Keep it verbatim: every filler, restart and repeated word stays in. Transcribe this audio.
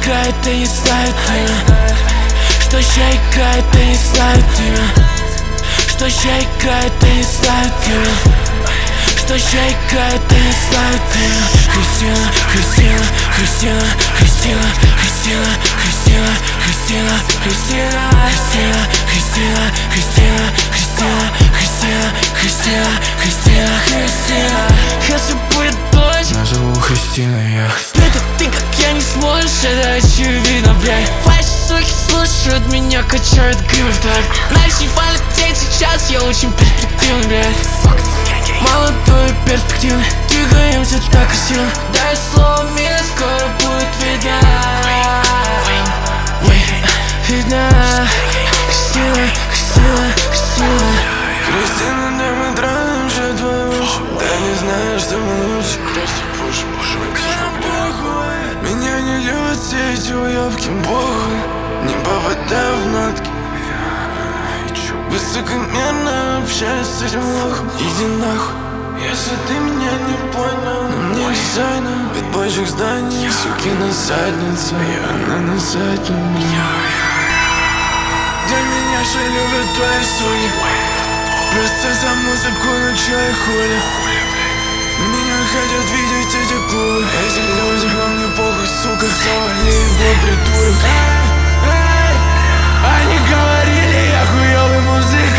играет и не ставит тебя? Что ща играет и не ставит тебя? Что ща играет и не ставит тебя? Что ща играет и не ставит тебя? Кристина, Кристина, Кристина, Кристина, Кристина, Кристина, Кристина, Кристина, Кристина, Кристина, Кристина, Кристина, Кристина, Кристина, Кристина, Кристина. Если будет дождь, назову Кристиной я. это ты, как я, не сможешь, это очевидно, блядь. Ваши суки слушают меня, качают гриб, так. Наши фанатей сейчас, я очень перспективный, блядь. Молодой и перспективный, двигаемся так красиво. Дай слово, мир скоро будет видно. Видно. Кристина, Кристина, Кристина. Кристина, дай мы тронемся твою уши. Ты не знаешь, что мы лучше. Меня не любят все эти уёбки, похуй. Не попадаю в нотки. Высокомерно общаюсь с этим лохом. Иди нахуй, если ты меня не понял. На мне дизайна, битбойщик зданий. Суки на задницу, она на заднем. Для меня же любят твои суки. Просто за музыку, ну чё и хули. Меня хотят видеть эти клубы. Эти люди, но мне похуй, сука, завали его, придурок. Они говорили, я хуёвый музык.